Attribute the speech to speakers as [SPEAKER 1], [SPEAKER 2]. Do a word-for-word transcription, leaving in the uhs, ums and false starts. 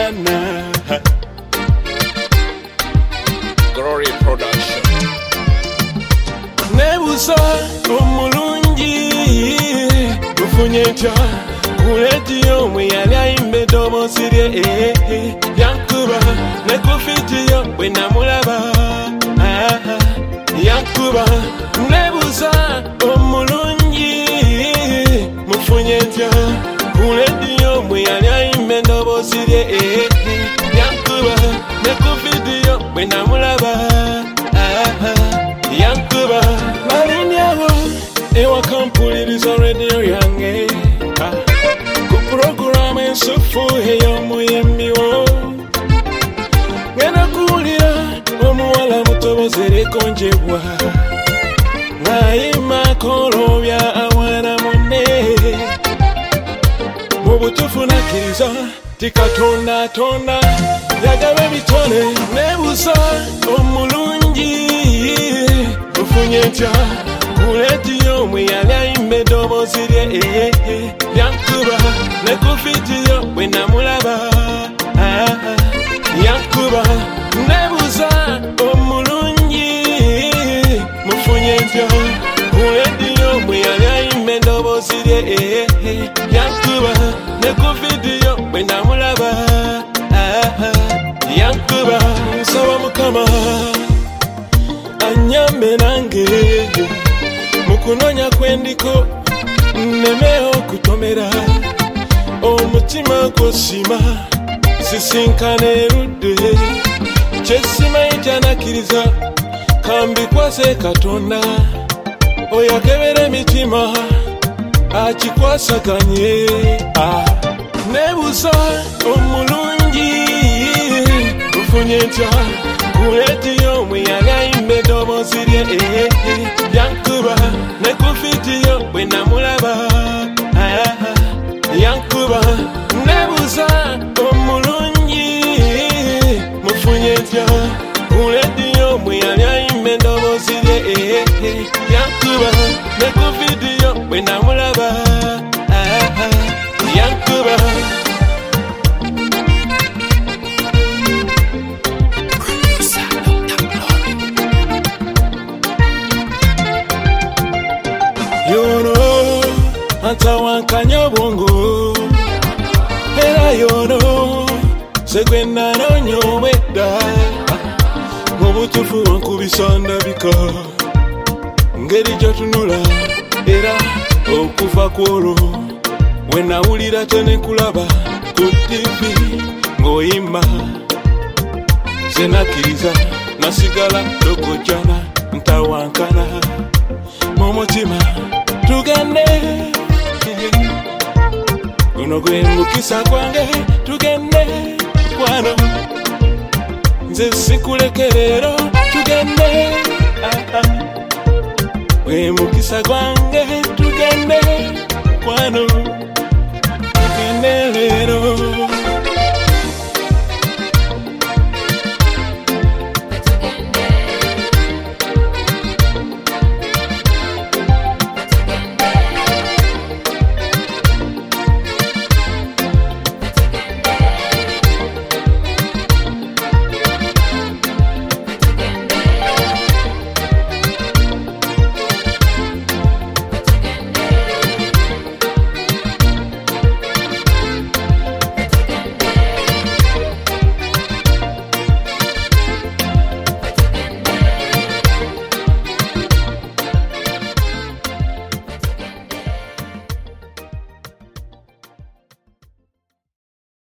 [SPEAKER 1] Ghana. Glory Production. Nebusa omulungi mufunyetya kuleetiyo mwe yali ayimba eddoboozi lye yankuba ne kufitiyo bwe namulaba yankuba. Nebusa omulungi mufunyetya kuleetiyo mwe yali ayimba eddoboozi lye yankuba ne kufitiyo bwe namulaba yankuba. Malinyawo ewaka mpuliriza radio yange ku programu ensufu ey'omuyimbi wo ngenda kuwulira omuwala mutobozereko njebwa ng'ayimba kolobya awana munne. Mu butuufu nakkiriza ti Katonda atonda yagaba ebitone. Nebusa omulungi mufunyetya kuleetiyo mwe yali ayimba eddoboozi lye yankuba ne kufitiyo bwe namulaba yankuba. Nebusa omulungi mufunyetya kuleetiyo mwe yali ayimba eddoboozi lye yankuba ne kufitiyo bwe namulaba yankuba. Nsaba Mukama anyambe nange mukunoonya kwendiko nneme okutomera omutima gw'osima sisinkana erudde kyesimanyi kyanakkiriza kambikwase Katonda oyo akebera emitima akikwasaganye. Nebusa omulungi mufunyetya kuleetiyo mwe yali ayimba eddoboozi lye yankuba ne kufitiyo bwe namulaba yankuba. Nebusa omulungi mufunyetya kuleetiyo mwe yali ayimba eddoboozi lye yankuba ne kufitiyo bwe namulaba yankuba. Yono atawankanya obwongo era yono segwenda nonyomedda mu butuufu wankubisa ndabika ngeri gyotunula era okuva kwolwo bwe nawulira tenekulaba ku tivi ng'oyimba zenakkiriza nasigala dogojana ntawankana mu mutima tugende guno gwe mukisa gwange tugende kwano nze sikulekerero tugende gwe mukisa gwange tugende kwano tugende